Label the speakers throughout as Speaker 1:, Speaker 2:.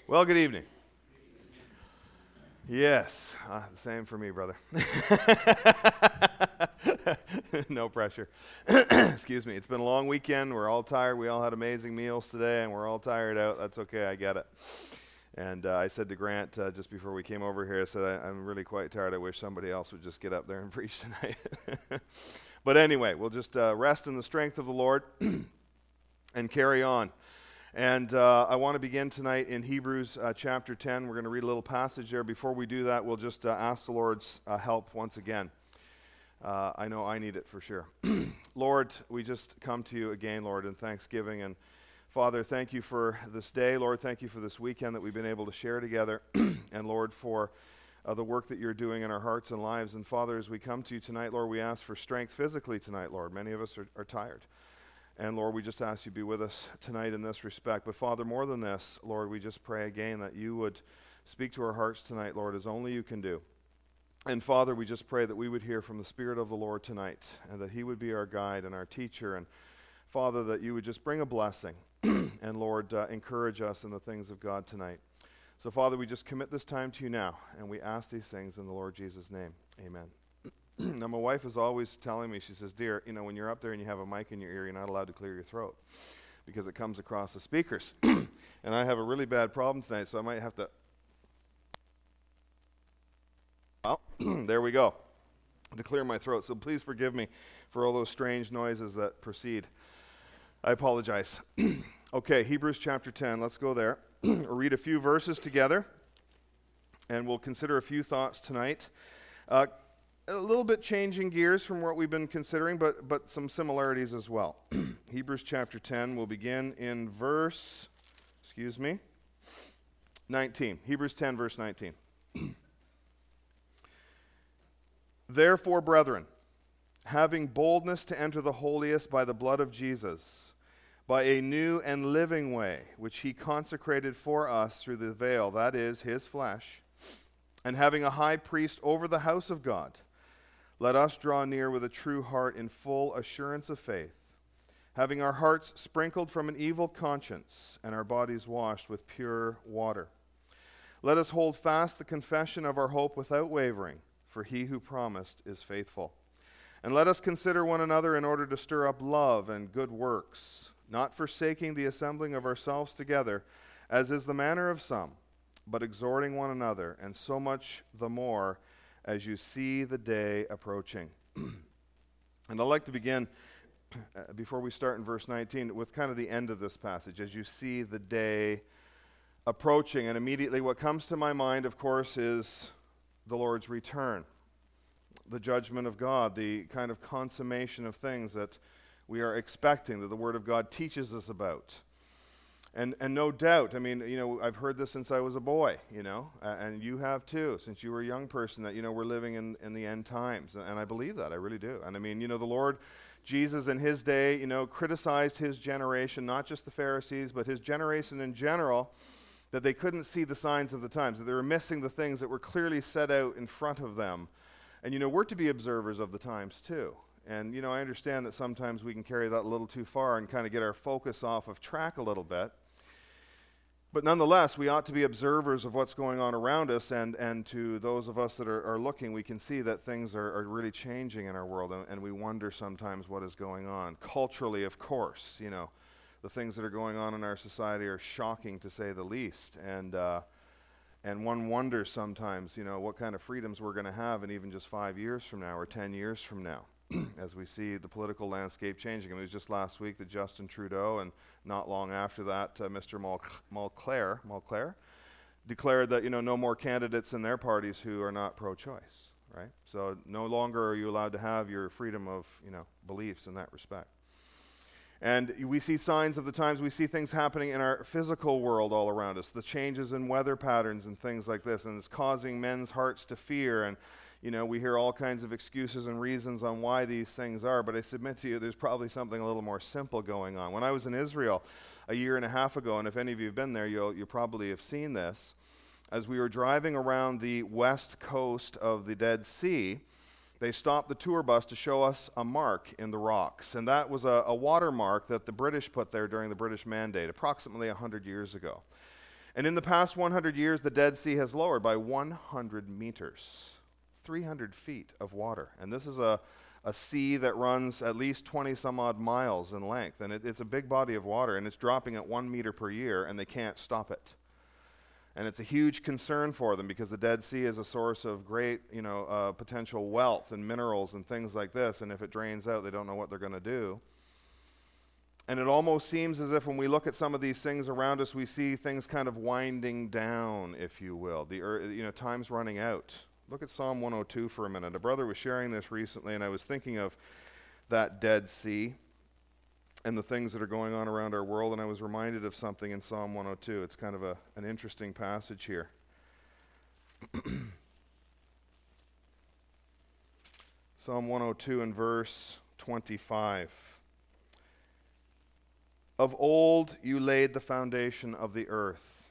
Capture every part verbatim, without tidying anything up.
Speaker 1: Well, good evening. Yes, uh, same for me, brother. No pressure. Excuse me. It's been a long weekend. We're all tired. We all had amazing meals today, and we're all tired out. That's okay. I get it. And uh, I said to Grant uh, just before we came over here, I said, I, I'm really quite tired. I wish somebody else would just get up there and preach tonight. But anyway, we'll just uh, rest in the strength of the Lord and carry on. And uh, I want to begin tonight in Hebrews uh, chapter ten. We're going to read a little passage there. Before we do that, we'll just uh, ask the Lord's uh, help once again. Uh, I know I need it for sure. Lord, we just come to you again, Lord, in thanksgiving. And Father, thank you for this day. Lord, thank you for this weekend that we've been able to share together. And Lord, for uh, the work that you're doing in our hearts and lives. And Father, as we come to you tonight, Lord, we ask for strength physically tonight, Lord. Many of us are, are tired. And Lord, we just ask you to be with us tonight in this respect. But Father, more than this, Lord, we just pray again that you would speak to our hearts tonight, Lord, as only you can do. And Father, we just pray that we would hear from the Spirit of the Lord tonight, and that he would be our guide and our teacher. And Father, that you would just bring a blessing, and Lord, uh, encourage us in the things of God tonight. So Father, we just commit this time to you now, and we ask these things in the Lord Jesus' name. Amen. Now, my wife is always telling me, she says, dear, you know, when you're up there and you have a mic in your ear, you're not allowed to clear your throat because it comes across the speakers. And I have a really bad problem tonight, so I might have to... Oh, there we go, to clear my throat. So please forgive me for all those strange noises that proceed. I apologize. Okay, Hebrews chapter ten, let's go there. We'll read a few verses together, and we'll consider a few thoughts tonight. Uh, A little bit changing gears from what we've been considering, but but some similarities as well. Hebrews chapter ten, we'll begin in verse, excuse me, nineteen. Hebrews ten, verse nineteen. Therefore, brethren, having boldness to enter the holiest by the blood of Jesus, by a new and living way, which he consecrated for us through the veil, that is, his flesh, and having a high priest over the house of God, let us draw near with a true heart in full assurance of faith, having our hearts sprinkled from an evil conscience and our bodies washed with pure water. Let us hold fast the confession of our hope without wavering, for he who promised is faithful. And let us consider one another in order to stir up love and good works, not forsaking the assembling of ourselves together, as is the manner of some, but exhorting one another, and so much the more as you see the day approaching. And I'd like to begin, uh, before we start in verse nineteen, with kind of the end of this passage, as you see the day approaching. And immediately what comes to my mind, of course, is the Lord's return, the judgment of God, the kind of consummation of things that we are expecting, that the Word of God teaches us about. And and no doubt, I mean, you know, I've heard this since I was a boy, you know, uh, and you have too, since you were a young person, that, you know, we're living in, in the end times. And, and I believe that, I really do. And I mean, you know, the Lord Jesus in his day, you know, criticized his generation, not just the Pharisees, but his generation in general, that they couldn't see the signs of the times, that they were missing the things that were clearly set out in front of them. And, you know, we're to be observers of the times too. And, you know, I understand that sometimes we can carry that a little too far and kind of get our focus off of track a little bit. But nonetheless, we ought to be observers of what's going on around us, and, and to those of us that are, are looking, we can see that things are, are really changing in our world, and, and we wonder sometimes what is going on. Culturally, of course, you know, the things that are going on in our society are shocking to say the least. And uh, and one wonders sometimes, you know, what kind of freedoms we're going to have in even just five years from now or ten years from now, as we see the political landscape changing. I mean, it was just last week that Justin Trudeau, and not long after that, uh, Mister Mul- Mulclair, Mulclair declared that, you know, no more candidates in their parties who are not pro-choice, right? So no longer are you allowed to have your freedom of, you know, beliefs in that respect. And we see signs of the times, we see things happening in our physical world all around us, the changes in weather patterns and things like this, and it's causing men's hearts to fear. And you know, we hear all kinds of excuses and reasons on why these things are, but I submit to you there's probably something a little more simple going on. When I was in Israel a year and a half ago, and if any of you have been there, you'll, you probably have seen this, as we were driving around the west coast of the Dead Sea, they stopped the tour bus to show us a mark in the rocks, and that was a, a watermark that the British put there during the British Mandate, approximately one hundred years ago. And in the past one hundred years, the Dead Sea has lowered by one hundred meters, three hundred feet of water. And this is a, a sea that runs at least twenty some odd miles in length. And it, it's a big body of water, and it's dropping at one meter per year, and they can't stop it. And it's a huge concern for them because the Dead Sea is a source of great, you know, uh, potential wealth and minerals and things like this. And if it drains out, they don't know what they're going to do. And it almost seems as if when we look at some of these things around us, we see things kind of winding down, if you will. The er, you know, time's running out. Look at Psalm one oh two for a minute. A brother was sharing this recently, and I was thinking of that Dead Sea and the things that are going on around our world, and I was reminded of something in Psalm one oh two. It's kind of a, an interesting passage here. Psalm one oh two and verse twenty-five. Of old you laid the foundation of the earth,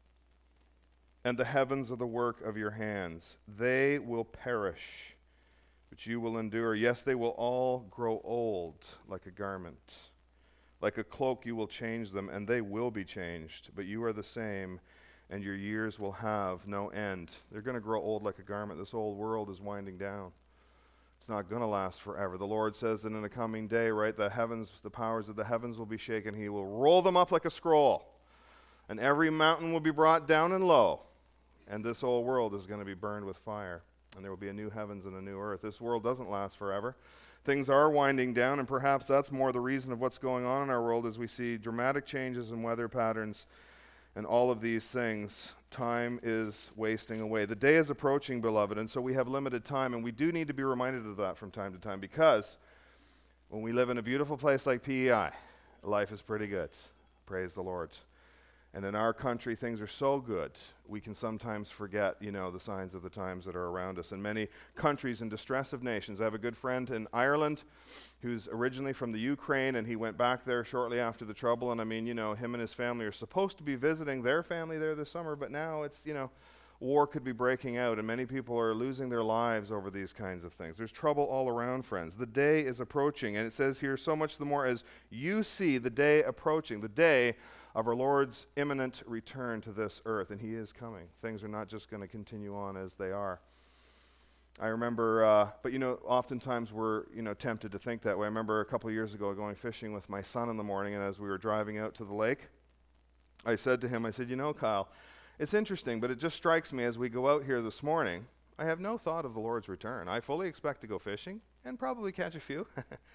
Speaker 1: and the heavens are the work of your hands. They will perish, but you will endure. Yes, they will all grow old like a garment. Like a cloak you will change them, and they will be changed. But you are the same, and your years will have no end. They're going to grow old like a garment. This old world is winding down. It's not going to last forever. The Lord says that in a coming day, right, the heavens, the powers of the heavens will be shaken. He will roll them up like a scroll, and every mountain will be brought down and low, and this old world is going to be burned with fire, and there will be a new heavens and a new earth. This world doesn't last forever. Things are winding down, and perhaps that's more the reason of what's going on in our world as we see dramatic changes in weather patterns and all of these things. Time is wasting away. The day is approaching, beloved, and so we have limited time, and we do need to be reminded of that from time to time, because when we live in a beautiful place like P E I, life is pretty good. Praise the Lord. And in our country, things are so good, we can sometimes forget, you know, the signs of the times that are around us. In many countries and distressive nations, I have a good friend in Ireland who's originally from the Ukraine, and he went back there shortly after the trouble. And I mean, you know, him and his family are supposed to be visiting their family there this summer, but now it's, you know, war could be breaking out, and many people are losing their lives over these kinds of things. There's trouble all around, friends. The day is approaching, and it says here, so much the more as you see the day approaching, the day of our Lord's imminent return to this earth, and he is coming. Things are not just going to continue on as they are. I remember, uh, but you know, oftentimes we're, you know, tempted to think that way. I remember a couple of years ago going fishing with my son in the morning, and as we were driving out to the lake, I said to him, I said, you know, Kyle, it's interesting, but it just strikes me as we go out here this morning, I have no thought of the Lord's return. I fully expect to go fishing and probably catch a few.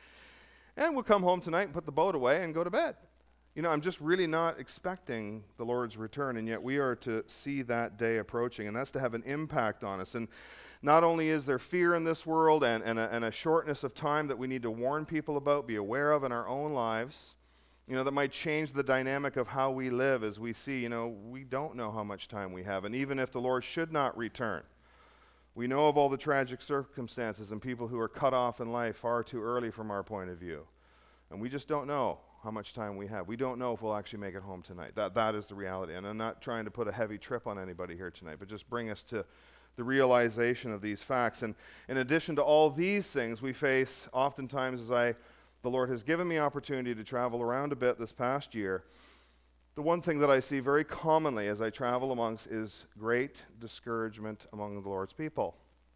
Speaker 1: And we'll come home tonight and put the boat away and go to bed. You know, I'm just really not expecting the Lord's return, and yet we are to see that day approaching, and that's to have an impact on us. And not only is there fear in this world and, and, a, and a shortness of time that we need to warn people about, be aware of in our own lives, you know, that might change the dynamic of how we live as we see, you know, we don't know how much time we have. And even if the Lord should not return, we know of all the tragic circumstances and people who are cut off in life far too early from our point of view. And we just don't know how much time we have. We don't know if we'll actually make it home tonight. That That is the reality. And I'm not trying to put a heavy trip on anybody here tonight, but just bring us to the realization of these facts. And in addition to all these things, we face oftentimes, as I, the Lord has given me opportunity to travel around a bit this past year, the one thing that I see very commonly as I travel amongst is great discouragement among the Lord's people.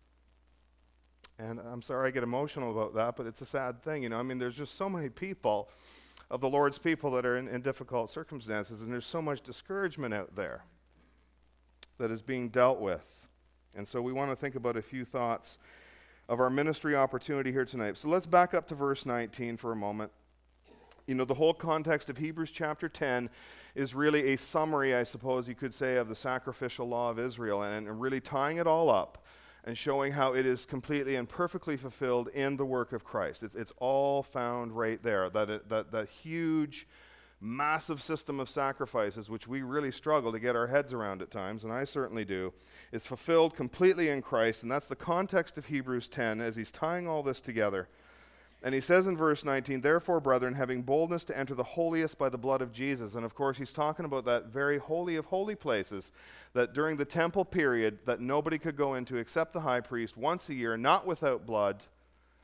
Speaker 1: And I'm sorry I get emotional about that, but it's a sad thing. You know, I mean, there's just so many people of the Lord's people that are in, in difficult circumstances, and there's so much discouragement out there that is being dealt with. And so we want to think about a few thoughts of our ministry opportunity here tonight. So let's back up to verse nineteen for a moment. You know, the whole context of Hebrews chapter ten is really a summary, I suppose you could say, of the sacrificial law of Israel, and, and really tying it all up and showing how it is completely and perfectly fulfilled in the work of Christ. It, it's all found right there. That, it, that that huge, massive system of sacrifices, which we really struggle to get our heads around at times, and I certainly do, is fulfilled completely in Christ, and that's the context of Hebrews ten as he's tying all this together. And he says in verse nineteen, therefore, brethren, having boldness to enter the holiest by the blood of Jesus. And of course, he's talking about that very holy of holy places that during the temple period that nobody could go into except the high priest once a year, not without blood.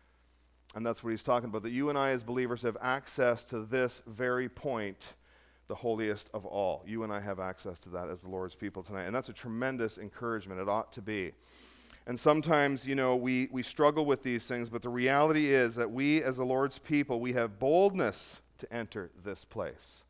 Speaker 1: And that's what he's talking about, that you and I as believers have access to this very point, the holiest of all. You and I have access to that as the Lord's people tonight. And that's a tremendous encouragement. It ought to be. And sometimes, you know, we, we struggle with these things, but the reality is that we as the Lord's people, we have boldness to enter this place.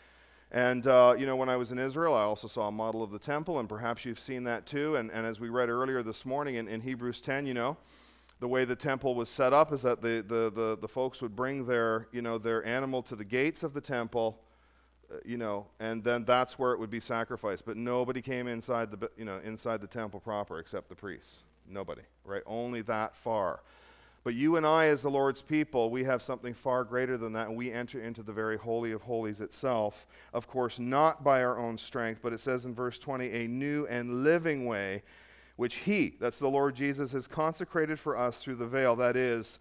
Speaker 1: And, uh, you know, when I was in Israel, I also saw a model of the temple, and perhaps you've seen that too. And, and as we read earlier this morning in, in Hebrews ten, you know, the way the temple was set up is that the, the, the, the folks would bring their, you know, their animal to the gates of the temple, uh, you know, and then that's where it would be sacrificed. But nobody came inside the, you know, inside the temple proper except the priests. Nobody, right? Only that far. But you and I, as the Lord's people, we have something far greater than that, and we enter into the very Holy of Holies itself. Of course, not by our own strength, but it says in verse twenty, a new and living way, which He, that's the Lord Jesus, has consecrated for us through the veil, that is,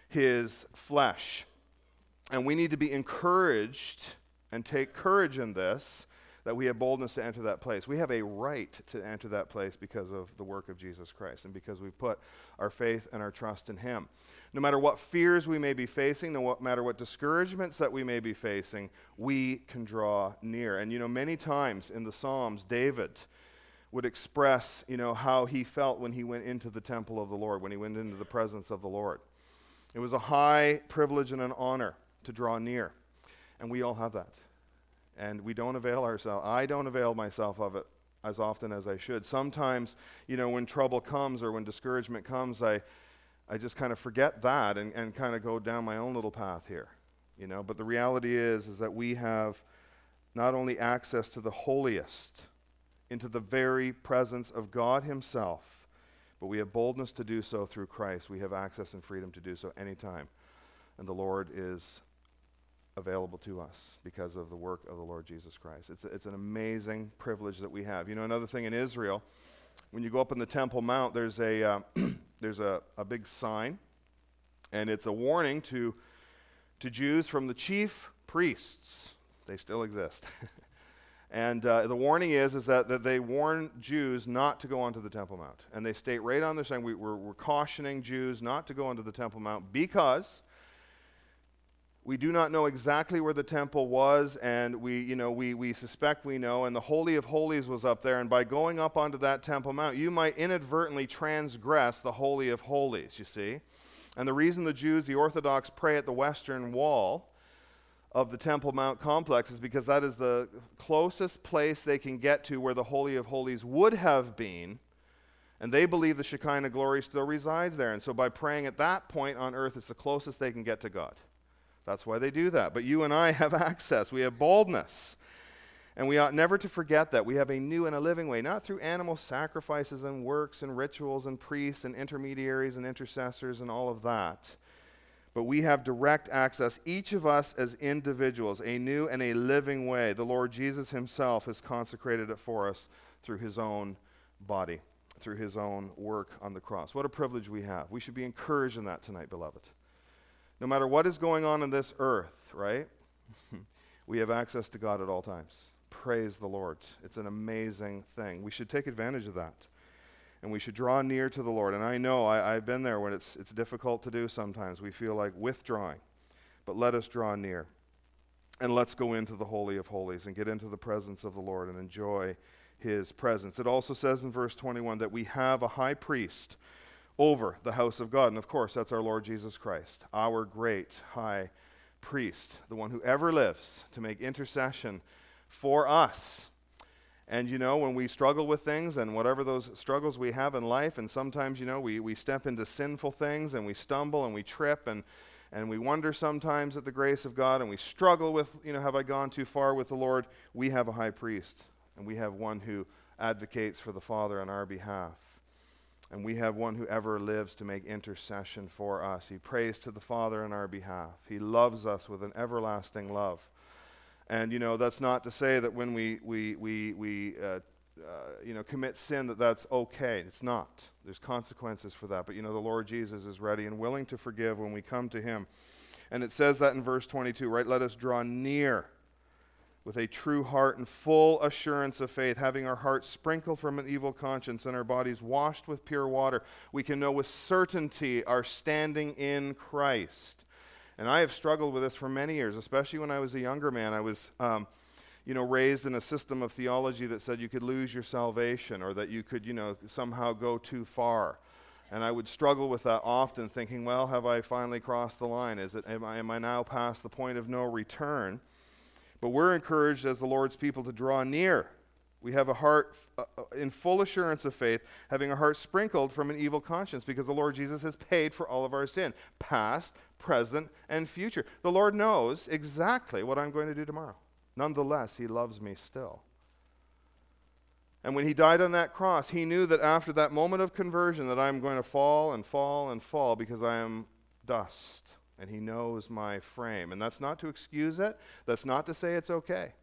Speaker 1: His flesh. And we need to be encouraged and take courage in this, that we have boldness to enter that place. We have a right to enter that place because of the work of Jesus Christ and because we put our faith and our trust in Him. No matter what fears we may be facing, no matter what discouragements that we may be facing, we can draw near. And you know, many times in the Psalms, David would express, you know, how he felt when he went into the temple of the Lord, when he went into the presence of the Lord. It was a high privilege and an honor to draw near, and we all have that. And we don't avail ourselves. I don't avail myself of it as often as I should. Sometimes, you know, when trouble comes or when discouragement comes, I I just kind of forget that and, and kind of go down my own little path here, you know. But the reality is, is that we have not only access to the holiest, into the very presence of God Himself, but we have boldness to do so through Christ. We have access and freedom to do so anytime. And the Lord is available to us because of the work of the Lord Jesus Christ. It's, it's an amazing privilege that we have. You know, another thing in Israel, when you go up in the Temple Mount, there's a uh, there's a, a big sign, and it's a warning to to Jews from the chief priests. They still exist. And uh, the warning is is that, that they warn Jews not to go onto the Temple Mount. And they state right on their sign, we, we're, we're cautioning Jews not to go onto the Temple Mount because we do not know exactly where the temple was, and we, you know, we, we suspect we know, and the Holy of Holies was up there, and by going up onto that Temple Mount, you might inadvertently transgress the Holy of Holies, you see. And the reason the Jews, the Orthodox, pray at the western wall of the Temple Mount complex is because that is the closest place they can get to where the Holy of Holies would have been, and they believe the Shekinah glory still resides there. And so by praying at that point on earth, it's the closest they can get to God. That's why they do that. But you and I have access. We have boldness. And we ought never to forget that. We have a new and a living way, not through animal sacrifices and works and rituals and priests and intermediaries and intercessors and all of that. But we have direct access, each of us as individuals, a new and a living way. The Lord Jesus Himself has consecrated it for us through His own body, through His own work on the cross. What a privilege we have. We should be encouraged in that tonight, beloved. No matter what is going on in this earth, right? We have access to God at all times. Praise the Lord. It's an amazing thing. We should take advantage of that. And we should draw near to the Lord. And I know, I, I've been there when it's it's difficult to do sometimes. We feel like withdrawing. But let us draw near. And let's go into the Holy of Holies and get into the presence of the Lord and enjoy His presence. It also says in verse twenty-one that we have a high priest over the house of God. And of course, that's our Lord Jesus Christ, our great high priest, the one who ever lives to make intercession for us. And you know, when we struggle with things and whatever those struggles we have in life, and sometimes, you know, we, we step into sinful things and we stumble and we trip and, and we wonder sometimes at the grace of God and we struggle with, you know, have I gone too far with the Lord? We have a high priest, and we have one who advocates for the Father on our behalf. And we have one who ever lives to make intercession for us. He prays to the Father on our behalf. He loves us with an everlasting love. And, you know, that's not to say that when we, we, we, we uh, uh, you know, commit sin that that's okay. It's not. There's consequences for that. But, you know, the Lord Jesus is ready and willing to forgive when we come to Him. And it says that in verse twenty-two, right? Let us draw near with a true heart and full assurance of faith, having our hearts sprinkled from an evil conscience and our bodies washed with pure water. We can know with certainty our standing in Christ. And I have struggled with this for many years, especially when I was a younger man. I was, um, you know, raised in a system of theology that said you could lose your salvation or that you could, you know, somehow go too far. And I would struggle with that often, thinking, well, have I finally crossed the line? Is it, am I, am I now past the point of no return? But we're encouraged as the Lord's people to draw near. We have a heart uh, in full assurance of faith, having a heart sprinkled from an evil conscience, because the Lord Jesus has paid for all of our sin, past, present, and future. The Lord knows exactly what I'm going to do tomorrow. Nonetheless, he loves me still. And when he died on that cross, he knew that after that moment of conversion that I'm going to fall and fall and fall because I am dust. And he knows my frame. And that's not to excuse it. That's not to say it's okay.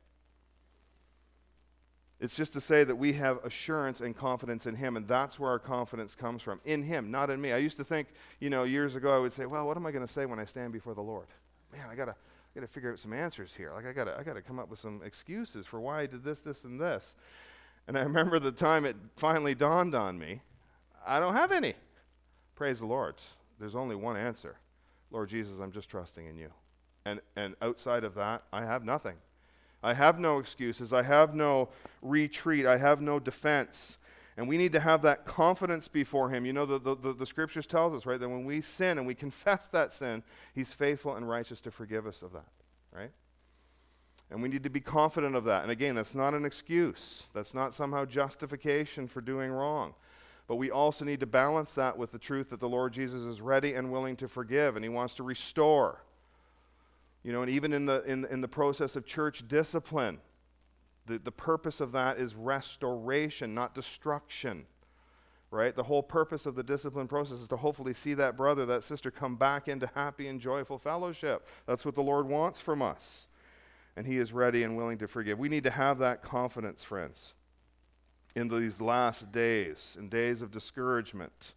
Speaker 1: It's just to say that we have assurance and confidence in him, and that's where our confidence comes from. In him, not in me. I used to think, you know, years ago I would say, well, what am I going to say when I stand before the Lord? Man, I got to I got to figure out some answers here. Like I got to I got to come up with some excuses for why I did this, this, and this. And I remember the time it finally dawned on me, I don't have any. Praise the Lord. There's only one answer. Lord Jesus, I'm just trusting in you. And and outside of that, I have nothing. I have no excuses. I have no retreat. I have no defense. And we need to have that confidence before him. You know, the, the, the, the scriptures tells us, right, that when we sin and we confess that sin, he's faithful and righteous to forgive us of that, right? And we need to be confident of that. And again, that's not an excuse. That's not somehow justification for doing wrong. But we also need to balance that with the truth that the Lord Jesus is ready and willing to forgive, and he wants to restore. You know, and even in the in, in the process of church discipline, the, the purpose of that is restoration, not destruction, right? The whole purpose of the discipline process is to hopefully see that brother, that sister come back into happy and joyful fellowship. That's what the Lord wants from us, and he is ready and willing to forgive. We need to have that confidence, friends, in these last days, in days of discouragement.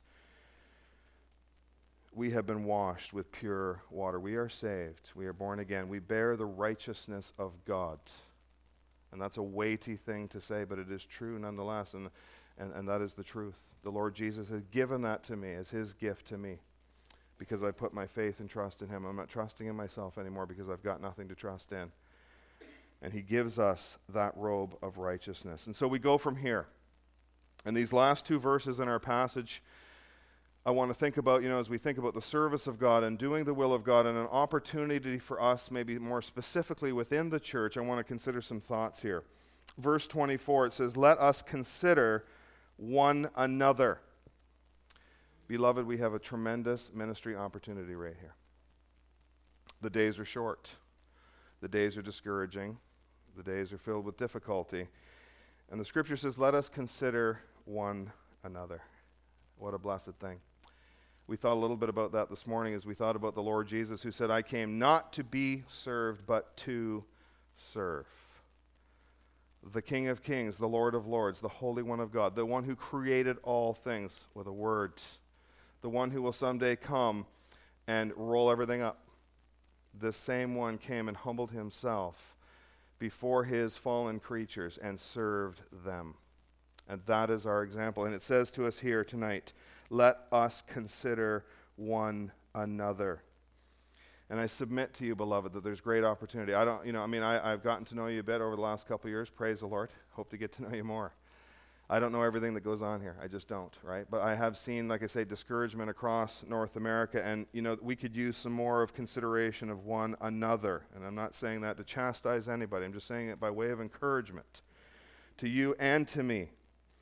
Speaker 1: We have been washed with pure water. We are saved. We are born again. We bear the righteousness of God. And that's a weighty thing to say, but it is true nonetheless. And, and, and that is the truth. The Lord Jesus has given that to me as his gift to me because I put my faith and trust in him. I'm not trusting in myself anymore because I've got nothing to trust in. And he gives us that robe of righteousness. And so we go from here. And these last two verses in our passage, I want to think about, you know, as we think about the service of God and doing the will of God and an opportunity for us, maybe more specifically within the church, I want to consider some thoughts here. Verse twenty-four, it says, let us consider one another. Beloved, we have a tremendous ministry opportunity right here. The days are short. The days are discouraging. The days are filled with difficulty. And the scripture says, let us consider one another. What a blessed thing. We thought a little bit about that this morning as we thought about the Lord Jesus, who said, I came not to be served, but to serve. The King of Kings, the Lord of Lords, the Holy One of God, the one who created all things with a word, the one who will someday come and roll everything up. This same one came and humbled himself before his fallen creatures and served them. And that is our example. And it says to us here tonight, let us consider one another. And I submit to you, beloved, that there's great opportunity. I don't, you know, I mean, I, I've gotten to know you a bit over the last couple of years. Praise the Lord. Hope to get to know you more. I don't know everything that goes on here. I just don't, right? But I have seen, like I say, discouragement across North America. And, you know, we could use some more of consideration of one another. And I'm not saying that to chastise anybody. I'm just saying it by way of encouragement to you and to me.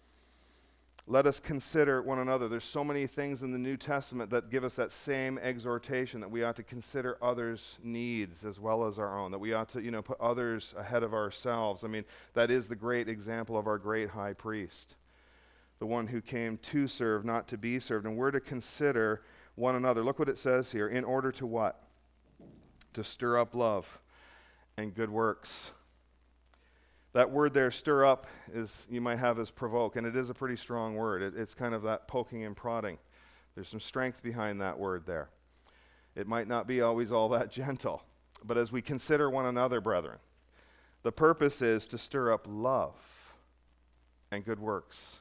Speaker 1: Let us consider one another. There's so many things in the New Testament that give us that same exhortation that we ought to consider others' needs as well as our own, that we ought to, you know, put others ahead of ourselves. I mean, that is the great example of our great high priest, the one who came to serve, not to be served. And we're to consider one another. Look what it says here. In order to what? To stir up love and good works. That word there, stir up, is you might have as provoke, and it is a pretty strong word. It, it's kind of that poking and prodding. There's some strength behind that word there. It might not be always all that gentle, but as we consider one another, brethren, the purpose is to stir up love and good works.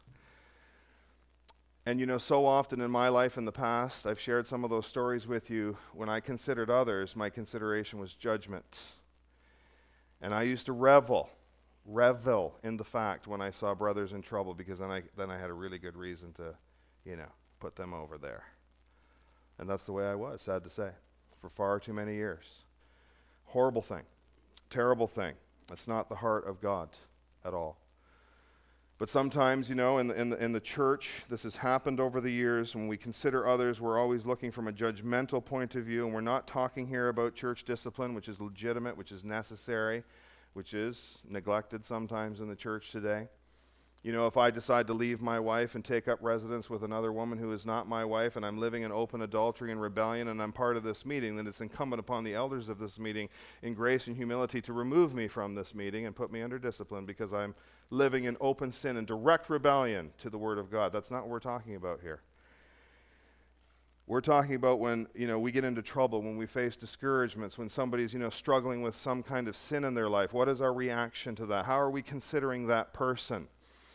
Speaker 1: And you know, so often in my life in the past, I've shared some of those stories with you. When I considered others, my consideration was judgment. And I used to revel revel in the fact when I saw brothers in trouble, because then I then I had a really good reason to, you know, put them over there. And that's the way I was, sad to say, for far too many years. Horrible thing. Terrible thing. That's not the heart of God at all. But sometimes, you know, in the, in the, in the church, this has happened over the years. When we consider others, we're always looking from a judgmental point of view, and we're not talking here about church discipline, which is legitimate, which is necessary, which is neglected sometimes in the church today. You know, if I decide to leave my wife and take up residence with another woman who is not my wife, and I'm living in open adultery and rebellion, and I'm part of this meeting, then it's incumbent upon the elders of this meeting in grace and humility to remove me from this meeting and put me under discipline, because I'm living in open sin and direct rebellion to the Word of God. That's not what we're talking about here. We're talking about when, you know, we get into trouble, when we face discouragements, when somebody's, you know, struggling with some kind of sin in their life. What is our reaction to that? How are we considering that person?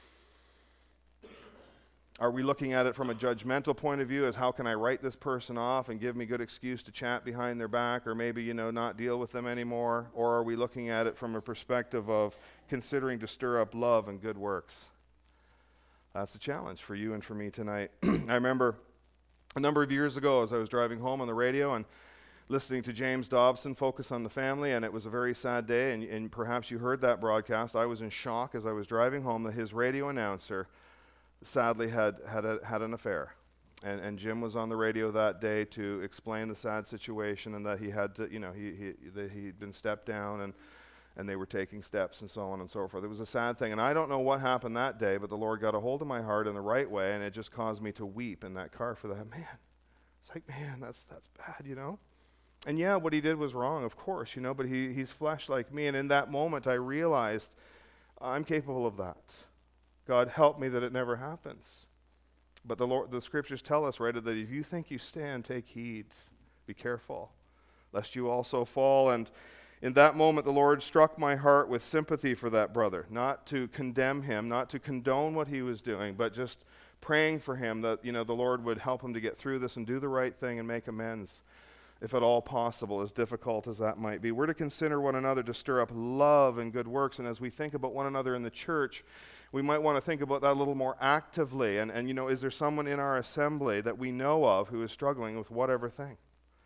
Speaker 1: Are we looking at it from a judgmental point of view, as how can I write this person off and give me good excuse to chat behind their back, or maybe, you know, not deal with them anymore? Or are we looking at it from a perspective of considering to stir up love and good works? That's the challenge for you and for me tonight. I remember a number of years ago, as I was driving home on the radio and listening to James Dobson focus on the family, and it was a very sad day, and, and perhaps you heard that broadcast. I was in shock as I was driving home that his radio announcer sadly had had, a, had an affair. And, and Jim was on the radio that day to explain the sad situation, and that he had to, you know, he, he that he'd been stepped down, and and they were taking steps and so on and so forth. It was a sad thing, and I don't know what happened that day, but the Lord got a hold of my heart in the right way, and it just caused me to weep in that car for that. Man, it's like, man, that's that's bad, you know? And yeah, what he did was wrong, of course, you know, but he he's flesh like me, and in that moment I realized I'm capable of that. God, help me that it never happens. But the Lord, the scriptures tell us, right, that if you think you stand, take heed. Be careful, lest you also fall. And in that moment, the Lord struck my heart with sympathy for that brother, not to condemn him, not to condone what he was doing, but just praying for him that, you know, the Lord would help him to get through this and do the right thing and make amends, if at all possible, as difficult as that might be. We're to consider one another to stir up love and good works. And as we think about one another in the church, we might want to think about that a little more actively. And, and, you know, is there someone in our assembly that we know of who is struggling with whatever thing?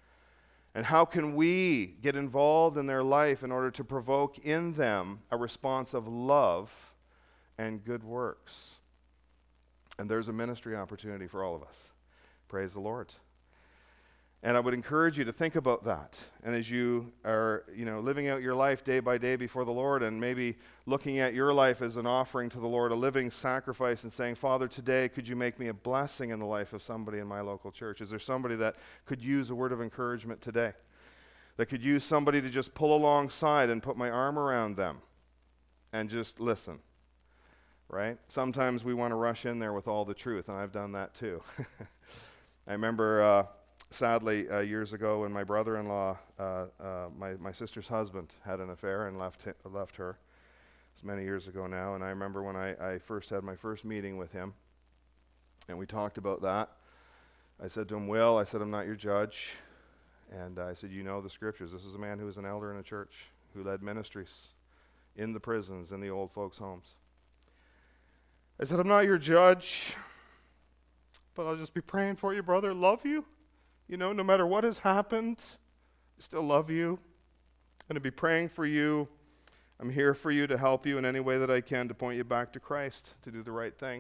Speaker 1: And how can we get involved in their life in order to provoke in them a response of love and good works? And there's a ministry opportunity for all of us. Praise the Lord. And I would encourage you to think about that. And as you are, you know, living out your life day by day before the Lord, and maybe looking at your life as an offering to the Lord, a living sacrifice, and saying, Father, today could you make me a blessing in the life of somebody in my local church? Is there somebody that could use a word of encouragement today? That could use somebody to just pull alongside and put my arm around them and just listen, right? Sometimes we want to rush in there with all the truth, and I've done that too. I remember... Uh, Sadly, uh, years ago, when my brother-in-law, uh, uh, my, my sister's husband, had an affair and left hi- left her. It's many years ago now, and I remember when I, I first had my first meeting with him, and we talked about that. I said to him, Will, I said, I'm not your judge. And I said, you know the scriptures. This is a man who was an elder in a church, who led ministries in the prisons, in the old folks' homes. I said, I'm not your judge, but I'll just be praying for you, brother. Love you. You know, no matter what has happened, I still love you. I'm going to be praying for you. I'm here for you to help you in any way that I can to point you back to Christ, to do the right thing.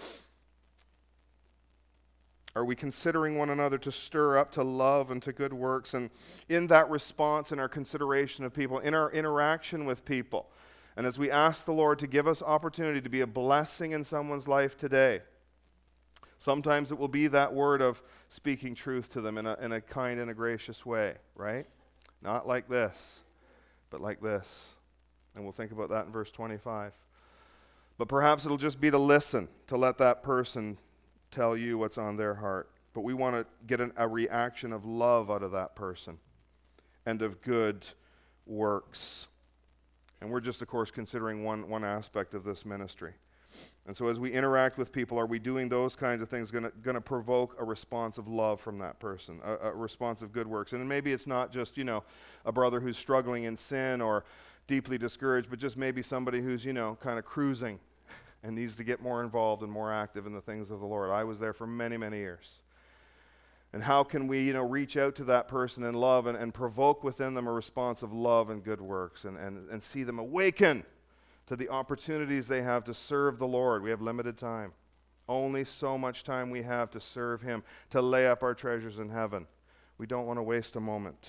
Speaker 1: Are we considering one another to stir up to love and to good works? And in that response, in our consideration of people, in our interaction with people, and as we ask the Lord to give us opportunity to be a blessing in someone's life today, sometimes it will be that word of speaking truth to them in a, in a kind and a gracious way, right? Not like this, but like this. And we'll think about that in verse twenty-five. But perhaps it'll just be to listen, to let that person tell you what's on their heart. But we want to get an, a reaction of love out of that person and of good works. And we're just, of course, considering one, one aspect of this ministry. And so as we interact with people, are we doing those kinds of things going to provoke a response of love from that person, a, a response of good works? And maybe it's not just, you know, a brother who's struggling in sin or deeply discouraged, but just maybe somebody who's, you know, kind of cruising and needs to get more involved and more active in the things of the Lord. I was there for many, many years. And how can we, you know, reach out to that person in love and, and provoke within them a response of love and good works and, and, and see them awaken to the opportunities they have to serve the Lord. We have limited time. Only so much time we have to serve Him, to lay up our treasures in heaven. We don't want to waste a moment.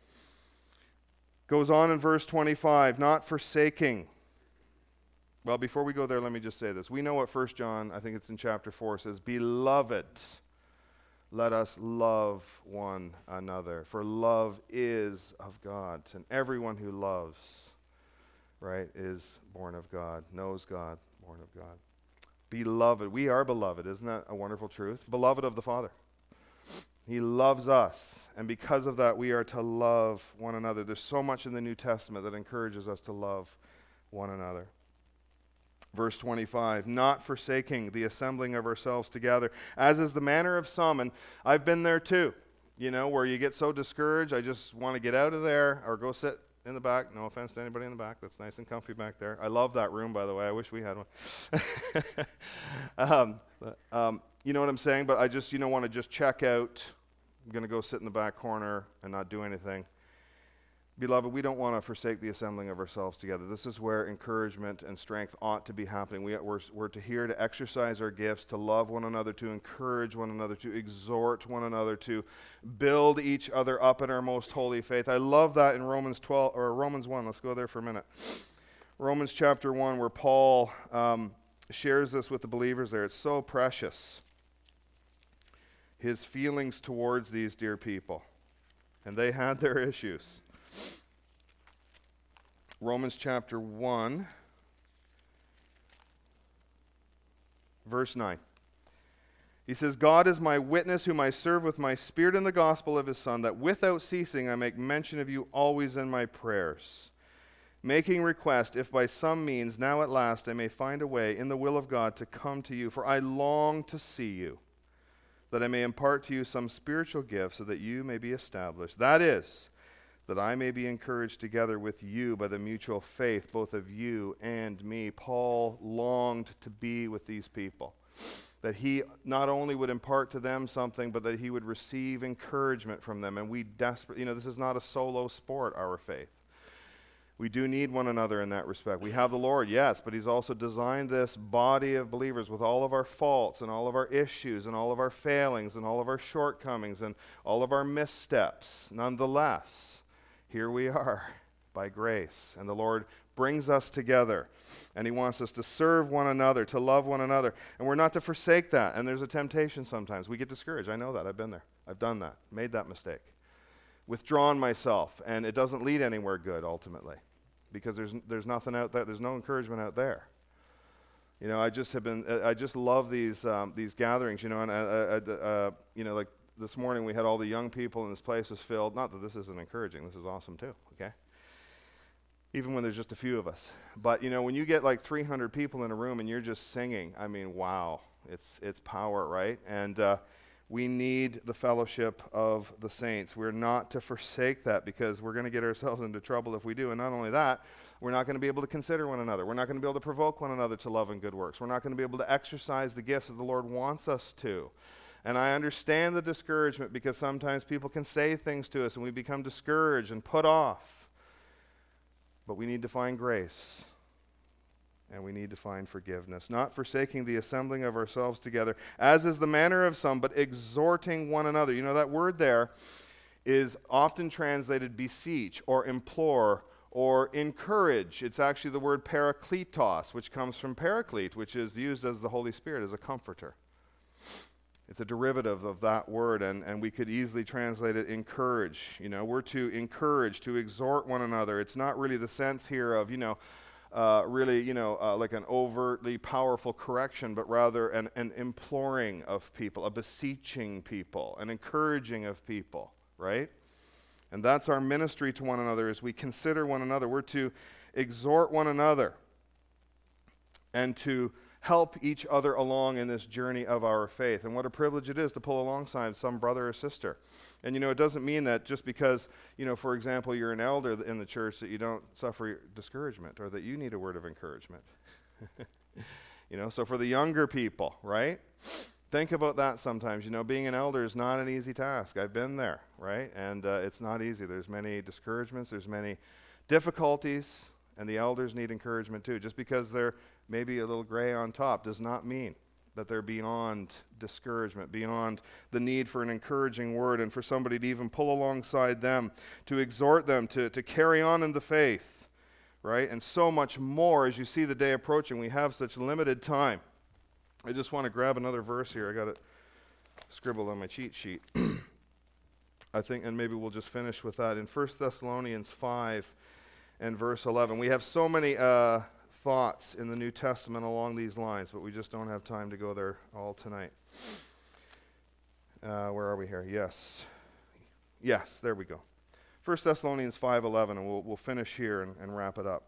Speaker 1: Goes on in verse twenty-five, not forsaking. Well, before we go there, let me just say this. We know what First John, I think it's in chapter four, says, Beloved, let us love one another, for love is of God, and everyone who loves, right, is born of God, knows God, born of God. Beloved, we are beloved. Isn't that a wonderful truth? Beloved of the Father. He loves us, and because of that, we are to love one another. There's so much in the New Testament that encourages us to love one another. Verse twenty-five, not forsaking the assembling of ourselves together, as is the manner of some, and I've been there too, you know, where you get so discouraged, I just want to get out of there or go sit in the back. No offense to anybody in the back. That's nice and comfy back there. I love that room, by the way. I wish we had one. um, um, you know what I'm saying? But I just, you know, want to just check out. I'm going to go sit in the back corner and not do anything. Beloved, we don't want to forsake the assembling of ourselves together. This is where encouragement and strength ought to be happening. We, we're, we're to here to exercise our gifts, to love one another, to encourage one another, to exhort one another, to build each other up in our most holy faith. I love that in Romans twelve or Romans one. Let's go there for a minute. Romans chapter one, where Paul um, shares this with the believers there. It's so precious. His feelings towards these dear people, and they had their issues. Romans chapter one, verse nine. He says, God is my witness, whom I serve with my spirit in the gospel of his Son, that without ceasing I make mention of you always in my prayers, making request, if by some means now at last I may find a way in the will of God to come to you. For I long to see you, that I may impart to you some spiritual gift, so that you may be established. That is, that I may be encouraged together with you by the mutual faith, both of you and me. Paul longed to be with these people, that he not only would impart to them something, but that he would receive encouragement from them. And we desperately, you know, this is not a solo sport, our faith. We do need one another in that respect. We have the Lord, yes, but he's also designed this body of believers with all of our faults and all of our issues and all of our failings and all of our shortcomings and all of our missteps. Nonetheless, here we are by grace, and the Lord brings us together, and he wants us to serve one another, to love one another, and we're not to forsake that. And there's a temptation sometimes. We get discouraged. I know that. I've been there. I've done that. Made that mistake. Withdrawn myself, and it doesn't lead anywhere good ultimately, because there's there's nothing out there. There's no encouragement out there. You know, I just have been. I just love these um, these gatherings. You know, and uh, uh, uh, you know, like this morning we had all the young people, and this place was filled. Not that this isn't encouraging. This is awesome too. Okay. Even when there's just a few of us, but you know, when you get like three hundred people in a room and you're just singing, I mean, wow, it's it's power, right? And uh, we need the fellowship of the saints. We're not to forsake that, because we're going to get ourselves into trouble if we do. And not only that, we're not going to be able to consider one another. We're not going to be able to provoke one another to love and good works. We're not going to be able to exercise the gifts that the Lord wants us to. And I understand the discouragement, because sometimes people can say things to us and we become discouraged and put off. But we need to find grace. And we need to find forgiveness, not forsaking the assembling of ourselves together, as is the manner of some, but exhorting one another. You know, that word there is often translated beseech or implore or encourage. It's actually the word parakletos, which comes from paraclete, which is used as the Holy Spirit, as a comforter. It's a derivative of that word, and, and we could easily translate it encourage. You know, we're to encourage, to exhort one another. It's not really the sense here of, you know, Uh, really, you know, uh, like an overtly powerful correction, but rather an, an imploring of people, a beseeching people, an encouraging of people, right? And that's our ministry to one another as we consider one another. We're to exhort one another and to help each other along in this journey of our faith. And what a privilege it is to pull alongside some brother or sister. And, you know, it doesn't mean that just because, you know, for example, you're an elder in the church that you don't suffer discouragement or that you need a word of encouragement. You know, so for the younger people, right? Think about that sometimes. You know, being an elder is not an easy task. I've been there, right? And uh, it's not easy. There's many discouragements. There's many difficulties. And the elders need encouragement too. Just because they're maybe a little gray on top does not mean that they're beyond discouragement, beyond the need for an encouraging word and for somebody to even pull alongside them, to exhort them to, to carry on in the faith. Right? And so much more as you see the day approaching. We have such limited time. I just want to grab another verse here. I got it scribbled on my cheat sheet. I think, and maybe we'll just finish with that. In First Thessalonians five and verse eleven, we have so many uh, thoughts in the New Testament along these lines, but we just don't have time to go there all tonight. Uh, where are we here? Yes. Yes, there we go. First Thessalonians five eleven, and we'll, we'll finish here and, and wrap it up.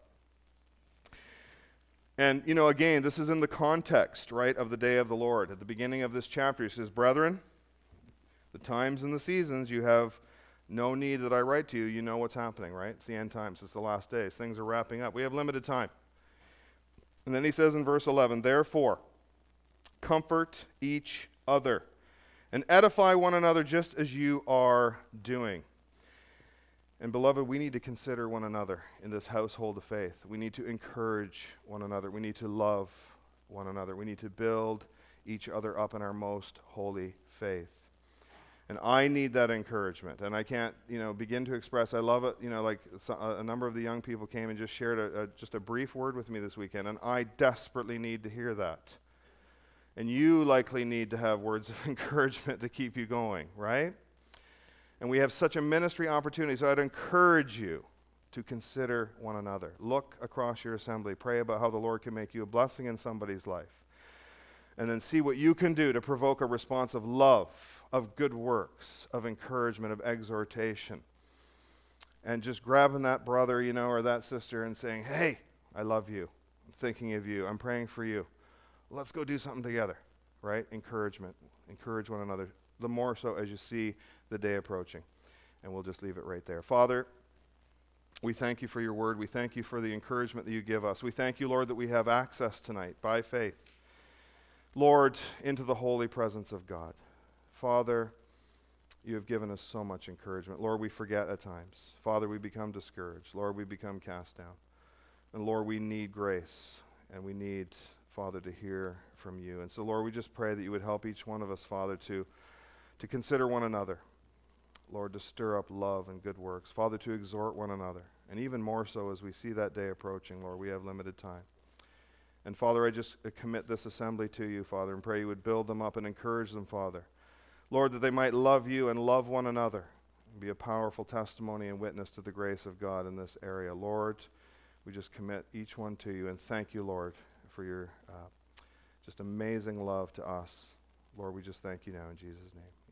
Speaker 1: And, you know, again, this is in the context, right, of the day of the Lord. At the beginning of this chapter, he says, "Brethren, the times and the seasons, you have no need that I write to you. You know what's happening," right? It's the end times. It's the last days. Things are wrapping up. We have limited time. And then he says in verse eleven, "Therefore, comfort each other and edify one another just as you are doing." And beloved, we need to consider one another in this household of faith. We need to encourage one another. We need to love one another. We need to build each other up in our most holy faith. And I need that encouragement. And I can't, you know, begin to express, I love it, you know, like a, a number of the young people came and just shared a, a, just a brief word with me this weekend. And I desperately need to hear that. And you likely need to have words of encouragement to keep you going, right? And we have such a ministry opportunity, so I'd encourage you to consider one another. Look across your assembly. Pray about how the Lord can make you a blessing in somebody's life. And then see what you can do to provoke a response of love, of good works, of encouragement, of exhortation. And just grabbing that brother, you know, or that sister and saying, "Hey, I love you. I'm thinking of you. I'm praying for you. Let's go do something together," right? Encouragement. Encourage one another. The more so as you see the day approaching. And we'll just leave it right there. Father, we thank you for your word. We thank you for the encouragement that you give us. We thank you, Lord, that we have access tonight by faith, Lord, into the holy presence of God. Father, you have given us so much encouragement. Lord, we forget at times. Father, we become discouraged. Lord, we become cast down. And Lord, we need grace, and we need, Father, to hear from you. And so, Lord, we just pray that you would help each one of us, Father, to to consider one another, Lord, to stir up love and good works, Father, to exhort one another, and even more so as we see that day approaching, Lord, we have limited time. And Father, I just uh, commit this assembly to you, Father, and pray you would build them up and encourage them, Father, Lord, that they might love you and love one another, and be a powerful testimony and witness to the grace of God in this area. Lord, we just commit each one to you, and thank you, Lord, for your uh, just amazing love to us. Lord, we just thank you now in Jesus' name.